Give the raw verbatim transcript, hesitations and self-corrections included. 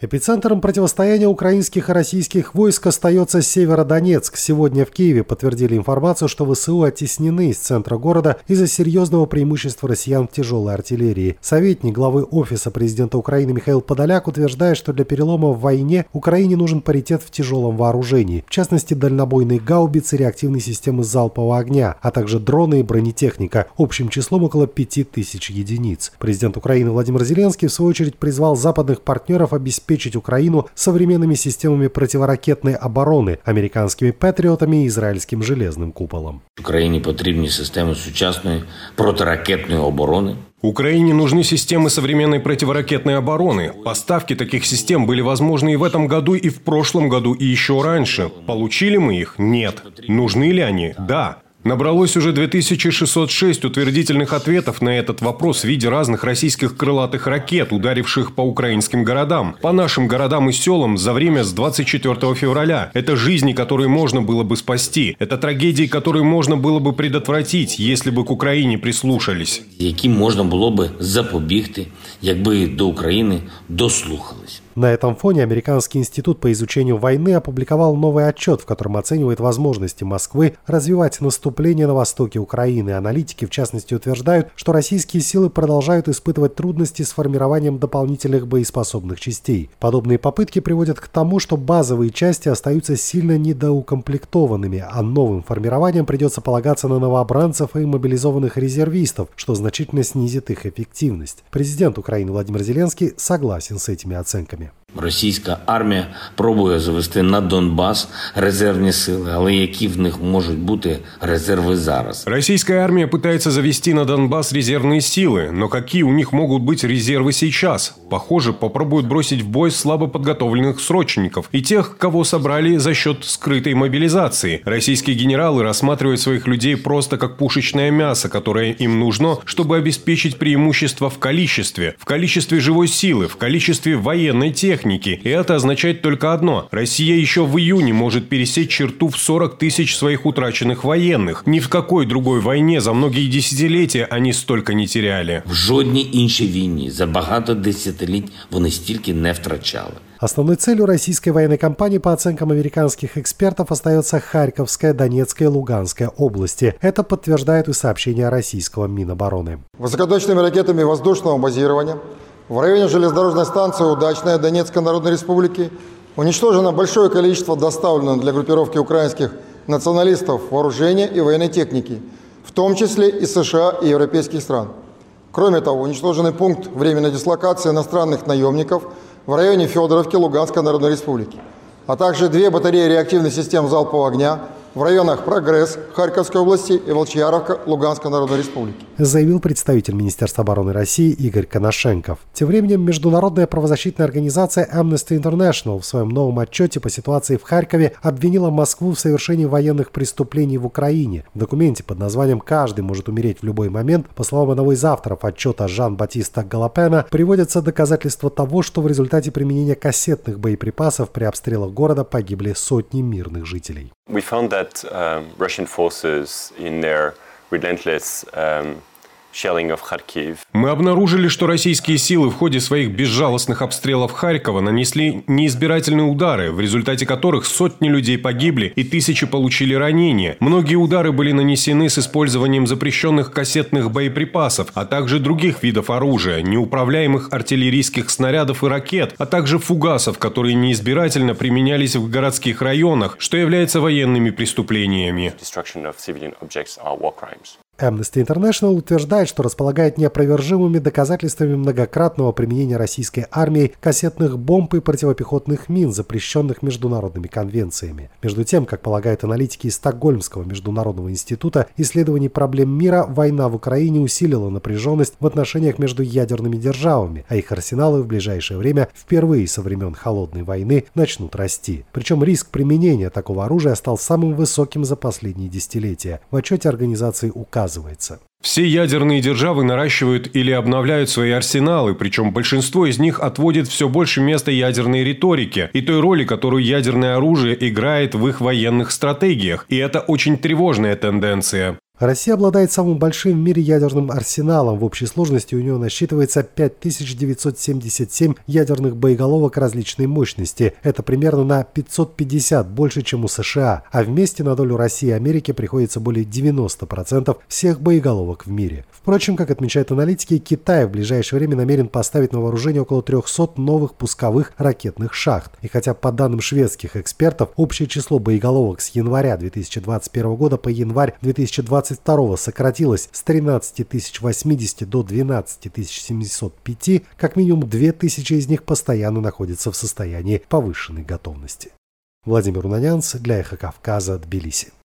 Эпицентром противостояния украинских и российских войск остается Северодонецк. Сегодня в Киеве подтвердили информацию, что ВСУ оттеснены из центра города из-за серьезного преимущества россиян в тяжелой артиллерии. Советник главы Офиса президента Украины Михаил Подоляк утверждает, что для перелома в войне Украине нужен паритет в тяжелом вооружении, в частности дальнобойные гаубицы, реактивные системы залпового огня, а также дроны и бронетехника, общим числом около пяти тысяч единиц. Президент Украины Владимир Зеленский в свою очередь призвал западных партнеров обеспечить Украину современными системами противоракетной обороны, американскими «Патріотами» и израильским «Железным куполом». Україні потрібні системи сучасної протиракетної оборони. Украине нужны системы современной противоракетной обороны. Поставки таких систем были возможны и в этом году, и в прошлом году, и еще раньше. Получили мы их? Нет. Нужны ли они? Да. Набралось уже две тысячи шестьсот шесть утвердительных ответов на этот вопрос в виде разных российских крылатых ракет, ударивших по украинским городам, по нашим городам и селам за время с двадцать четвёртого февраля. Это жизни, которые можно было бы спасти. Это трагедии, которые можно было бы предотвратить, если бы к Украине прислушались. Які можна було би запобігти, якби до України дослухались. На этом фоне Американский институт по изучению войны опубликовал новый отчет, в котором оценивает возможности Москвы развивать наступление на востоке Украины. Аналитики, в частности, утверждают, что российские силы продолжают испытывать трудности с формированием дополнительных боеспособных частей. Подобные попытки приводят к тому, что базовые части остаются сильно недоукомплектованными, а новым формированиям придется полагаться на новобранцев и мобилизованных резервистов, что значительно снизит их эффективность. Президент Украины Владимир Зеленский согласен с этими оценками. Російська армія пробує завести на Донбас резервні сили, але які в них можуть бути резерви зараз? Российская армия пытается завести на Донбасс резервные силы, но какие у них могут быть резервы сейчас? Похоже, попробуют бросить в бой слабо подготовленных срочников и тех, кого собрали за счет скрытой мобилизации. Российские генералы рассматривают своих людей просто как пушечное мясо, которое им нужно, чтобы обеспечить преимущество в количестве, в количестве живой силы, в количестве военной техники. И это означает только одно. Россия еще в июне может пересечь черту в сорок тысяч своих утраченных военных. Ни в какой другой войне за многие десятилетия они столько не теряли. В жодній іншій війні за багато десятиліть вони стільки не втрачали. Основной целью российской военной кампании, по оценкам американских экспертов, остается Харьковская, Донецкая и Луганская области. Это подтверждает и сообщение российского Минобороны. Высокоточными ракетами воздушного базирования в районе железнодорожной станции «Удачная» Донецкой Народной Республики уничтожено большое количество доставленного для группировки украинских националистов вооружения и военной техники, в том числе из США и европейских стран. Кроме того, уничтоженный пункт временной дислокации иностранных наемников в районе Федоровки Луганской Народной Республики, а также две батареи реактивных систем залпового огня в районах Прогресс Харьковской области и Волчьяровка Луганской Народной Республики, заявил представитель Министерства обороны России Игорь Коношенков. Тем временем международная правозащитная организация Amnesty International в своем новом отчете по ситуации в Харькове обвинила Москву в совершении военных преступлений в Украине. В документе под названием «Каждый может умереть в любой момент», по словам одного из авторов отчета Жан-Батиста Галапена, приводятся доказательства того, что в результате применения кассетных боеприпасов при обстрелах города погибли сотни мирных жителей. We found that um, Russian forces in their relentless um, shelling of Kharkiv. Мы обнаружили, что российские силы в ходе своих безжалостных обстрелов Харькова нанесли неизбирательные удары, в результате которых сотни людей погибли и тысячи получили ранения. Многие удары были нанесены с использованием запрещенных кассетных боеприпасов, а также других видов оружия, неуправляемых артиллерийских снарядов и ракет, а также фугасов, которые неизбирательно применялись в городских районах, что является военными преступлениями. Amnesty International утверждает, что располагает неопровержимыми доказательствами многократного применения российской армией кассетных бомб и противопехотных мин, запрещенных международными конвенциями. Между тем, как полагают аналитики из Стокгольмского международного института исследований проблем мира, война в Украине усилила напряженность в отношениях между ядерными державами, а их арсеналы в ближайшее время впервые со времен Холодной войны начнут расти. Причем риск применения такого оружия стал самым высоким за последние десятилетия. В отчете организации указано. Все ядерные державы наращивают или обновляют свои арсеналы, причем большинство из них отводит все больше места ядерной риторике и той роли, которую ядерное оружие играет в их военных стратегиях. И это очень тревожная тенденция. Россия обладает самым большим в мире ядерным арсеналом. В общей сложности у нее насчитывается пять тысяч девятьсот семьдесят семь ядерных боеголовок различной мощности. Это примерно на пятьсот пятьдесят больше, чем у США. А вместе на долю России и Америки приходится более девяноста процентов всех боеголовок в мире. Впрочем, как отмечают аналитики, Китай в ближайшее время намерен поставить на вооружение около трехсот новых пусковых ракетных шахт. И хотя по данным шведских экспертов, общее число боеголовок с января две тысячи двадцать первого года по январь две тысячи двадцать второго сократилось с тринадцати тысяч восьмидесяти до двенадцати тысяч семисот пяти, как минимум две тысячи из них постоянно находятся в состоянии повышенной готовности. Владимир Унанянц для Эхо Кавказа, Тбилиси.